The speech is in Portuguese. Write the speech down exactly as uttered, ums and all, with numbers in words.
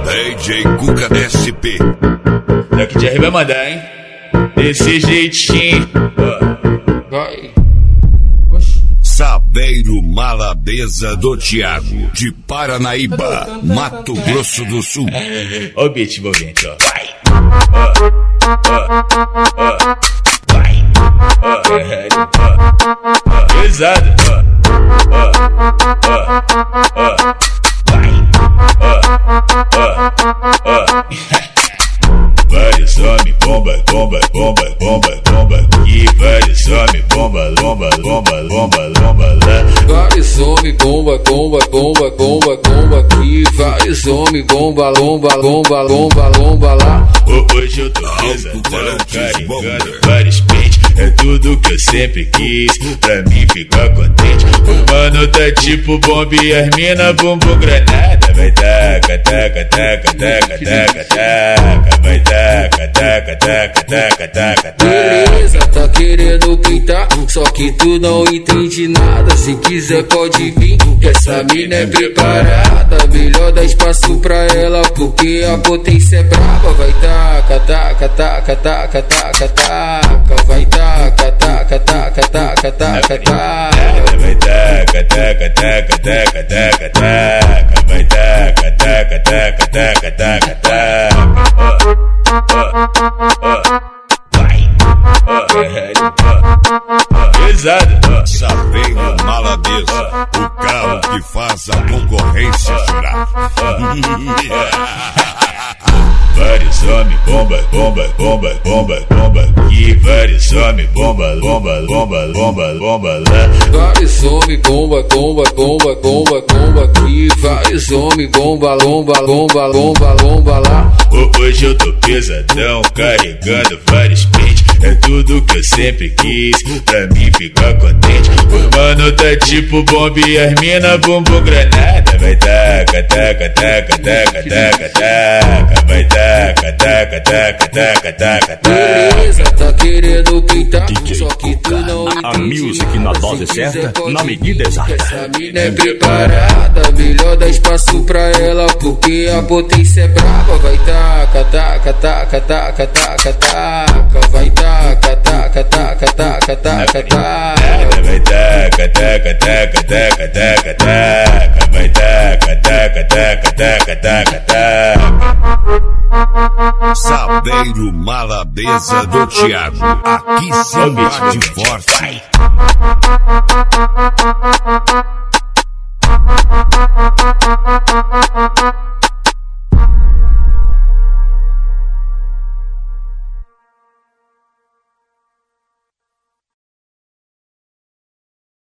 D J Cuca S P. Daqui de R vai mandar, hein? Desse jeitinho. Vai. Saveiro Malabeza do Thiago, de Paranaíba, Mato Grosso do Sul. Ó o beat envolvente, ó. Vai. Ó, ó, ó. Vai. Ó, ó, ó. Pesado, ó. Ó, ó, ó. Vai. Ó, ó, ó. Vários homens, bomba, bomba, bomba, bomba, bomba. E vários homens, bomba, bomba, bomba, bomba, bomba lá. Vários homens, bomba, bomba, bomba, bomba, bomba aqui. Vários homens, bomba, lomba, lomba, lomba, lomba lá. Hoje eu tô pesadão, carregando vários pentes. É tudo que eu sempre quis, pra mim ficar contente. O mano tá tipo bomba e as mina bumbum granada. Vai taca, taca, taca, taca, taca, taca. Vai taca, taca, taca, taca, taca, taca. Beleza, tá querendo pintar, só que tu não entende nada. Se quiser pode vir, que essa mina é preparada. Melhor dar espaço pra ela, porque a potência é braba. Vai taca, taca, taca, taca, taca, taca. Vai taca, taca, taca, taca, taca, taca. Vai taca, taca, taca, taca, taca, taca. Vai taca, taca, taca, taca, taca, taca. Vai. Pesado. Saveiro Malabeza, o carro que faz a concorrência chorar. Vários homens, bomba, bomba, bomba, bomba, bomba. E vários homens, bomba, bomba, bomba, bomba, bomba lá. Vários homens, bomba, bomba, bomba, bomba, bomba aqui. Vários homens, bomba, lomba, lomba, lomba, lomba lá. Hoje eu tô pesadão, carregando vários pentes. É tudo que eu sempre quis, pra mim ficar contente. O mano tá tipo bomba e as mina bumbum granada. Vai taca, taca, taca, taca, taca, taca. Vai taca, taca, taca, taca, taca, taca. Beleza, tá querendo pintar, só que tu não entende. A music na dose certa, na medida exata. Essa mina é preparada, melhor dar espaço pra ela, porque a potência é braba. Vai taca, taca, taca, taca, taca, taca. Vai taca, taca, taca, taca, taca, taca. Vai taca, taca, taca, taca, taca, taca. Vai taca, taca, taca, taca, taca, taca. Saveiro Malabeza do Thiago, aqui sim bate forte. Vai.